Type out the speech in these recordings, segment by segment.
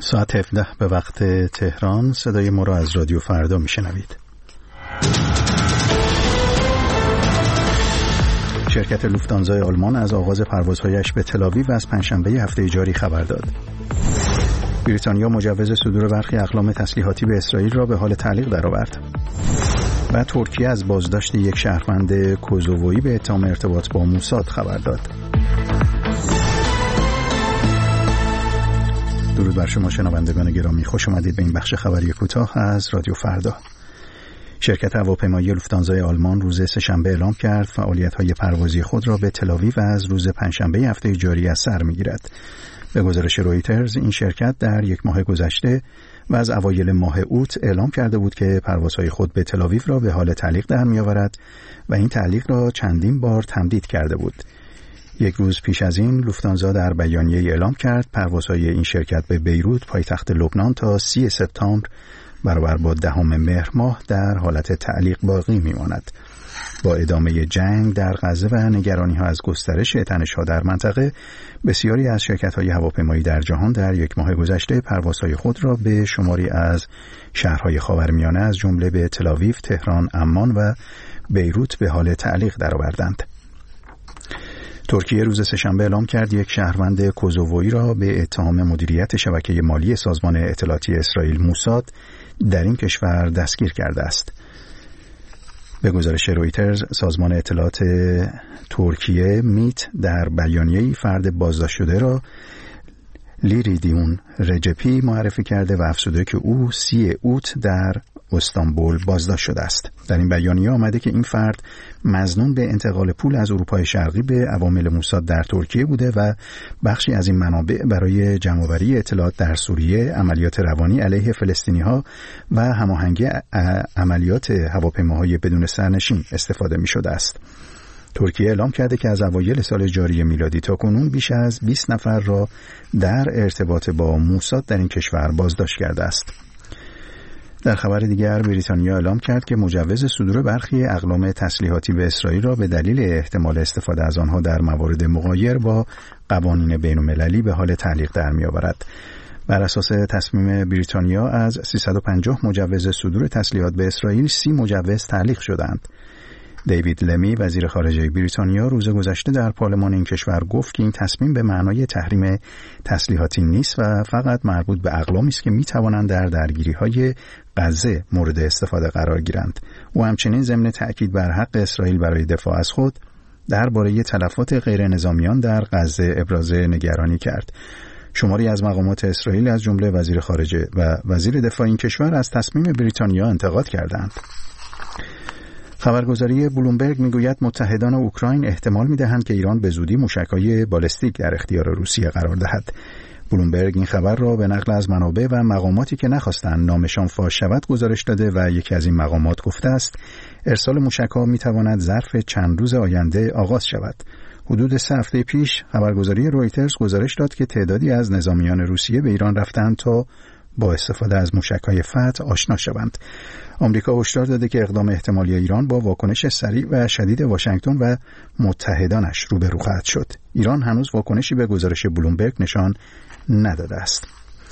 ساعت 17 به وقت تهران. صدای ما را از رادیو فردا میشنوید. شرکت لوفتانزا آلمان از آغاز پروازهایش به تل‌آویو از پنجشنبه هفته جاری خبر داد. بریتانیا مجوز صدور برخی اقلام تسلیحاتی به اسرائیل را به حال تعلیق درآورد. و ترکیه از بازداشت یک شهروند کوزوویی به اتهام ارتباط با موساد خبر داد. درود بر شما شنوندگان گرامی، خوش آمدید به این بخش خبری کوتاه از رادیو فردا. شرکت هواپیمایی لوفتانزای آلمان روز سه‌شنبه اعلام کرد فعالیت‌های پروازی خود را به تل‌آویو از روز پنجشنبه هفته جاری از سر می‌گیرد. به گزارش رویترز این شرکت در یک ماه گذشته و از اوایل ماه اوت اعلام کرده بود که پروازهای خود به تل‌آویو را به حال تعلیق در می‌آورد و این تعلیق را چندین بار تمدید کرده بود. یک روز پیش از این لوفتانزا در بیانیه‌ای اعلام کرد پروازهای این شرکت به بیروت پایتخت لبنان تا 30 سپتامبر برابر با 10 مهر ماه در حالت تعلیق باقی می‌ماند. با ادامه جنگ در غزه و نگرانی‌ها از گسترش تنش‌ها در منطقه، بسیاری از شرکت‌های هواپیمایی در جهان در یک ماه گذشته پروازهای خود را به شماری از شهرهای خاورمیانه از جمله به تل‌آویو، تهران، عمان و بیروت به حال تعلیق درآوردند. ترکیه روز سه‌شنبه اعلام کرد یک شهروند کوزوویی را به اتهام مدیریت شبکه مالی سازمان اطلاعاتی اسرائیل موساد در این کشور دستگیر کرده است. به گزارش رویترز سازمان اطلاعات ترکیه میت در بیانیه‌ای فرد بازداشت شده را لیریدیون رجپی معرفی کرده و افزوده که او 30 اوت در استانبول بازداشت شده است. در این بیانیه آمده که این فرد مظنون به انتقال پول از اروپای شرقی به عوامل موساد در ترکیه بوده و بخشی از این منابع برای جمع‌آوری اطلاعات در سوریه، عملیات روانی علیه فلسطینی‌ها و هماهنگی عملیات هواپیماهای بدون سرنشین استفاده می‌شده است. ترکیه اعلام کرده که از اوایل سال جاری میلادی تا کنون بیش از 20 نفر را در ارتباط با موساد در این کشور بازداشت کرده است. در خبر دیگر بریتانیا اعلام کرد که مجوز صدور برخی اقلام تسلیحاتی به اسرائیل را به دلیل احتمال استفاده از آنها در موارد مغایر با قوانین بین‌المللی به حال تعلیق در می‌آورد. بر اساس تصمیم بریتانیا از 350 مجوز صدور تسلیحات به اسرائیل 30 مجوز تعلیق شدند. دیوید لمی وزیر خارجه بریتانیا روز گذشته در پارلمان این کشور گفت که این تصمیم به معنای تحریم تسلیحاتی نیست و فقط مربوط به اقلامی است که می‌توانند در درگیری‌های غزه مورد استفاده قرار گیرند. او همچنین ضمن تأکید بر حق اسرائیل برای دفاع از خود درباره تلفات غیر نظامیان در غزه ابراز نگرانی کرد. شماری از مقامات اسرائیل از جمله وزیر خارجه و وزیر دفاع این کشور از تصمیم بریتانیا انتقاد کردند. خبرگزاری بلومبرگ میگوید متحدان اوکراین احتمال میدهند که ایران به زودی موشک‌های بالستیک در اختیار روسیه قرار دهد. بلومبرگ این خبر را به نقل از منابع و مقاماتی که نخواستند نامشان فاش شود گزارش داده و یکی از این مقامات گفته است ارسال موشک‌ها میتواند ظرف چند روز آینده آغاز شود. حدود 3 هفته پیش خبرگزاری رویترز گزارش داد که تعدادی از نظامیان روسیه به ایران رفتند تا با استفاده از موشک‌های فتح آشنا شوند. آمریکا هشدار داده که اقدام احتمالی ایران با واکنش سریع و شدید واشنگتن و متحدانش روبرو خواهد شد. ایران هنوز واکنشی به گزارش بلومبرگ نشان نداده است.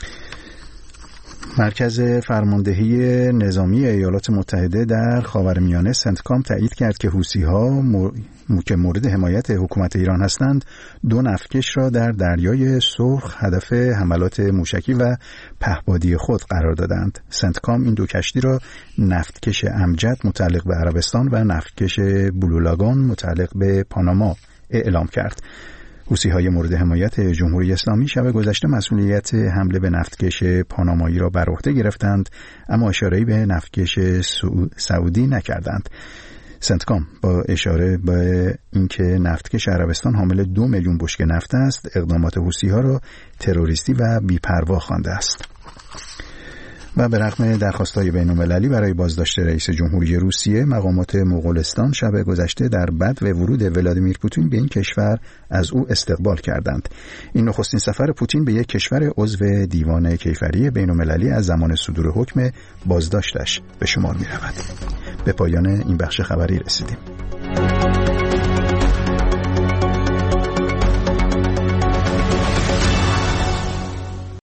مرکز فرماندهی نظامی ایالات متحده در خاورمیانه سنتکام تایید کرد که حوثی‌ها که مورد حمایت حکومت ایران هستند 2 نفتکش را در دریای سرخ هدف حملات موشکی و پهپادی خود قرار دادند. سنتکام این 2 کشتی را نفتکش امجد متعلق به عربستان و نفتکش بلولاگان متعلق به پاناما اعلام کرد. حوثی‌های مورد حمایت جمهوری اسلامی شب گذشته مسئولیت حمله به نفتکش پانامایی را بر عهده گرفتند اما اشاره‌ای به نفتکش سعودی نکردند. سنتکام با اشاره به اینکه نفتکش عربستان حامل 2 میلیون بشکه نفت است اقدامات حوثی‌ها را تروریستی و بی‌پروا خوانده است. و به رغم درخواست‌های بین‌المللی برای بازداشت رئیس جمهوری روسیه، مقامات مغولستان شب گذشته در بدو ورود ولادیمیر پوتین به این کشور از او استقبال کردند. این نخستین سفر پوتین به یک کشور عضو دیوان کیفری بین‌المللی از زمان صدور حکم بازداشتش به شمار می‌رود. به پایان این بخش خبری رسیدیم.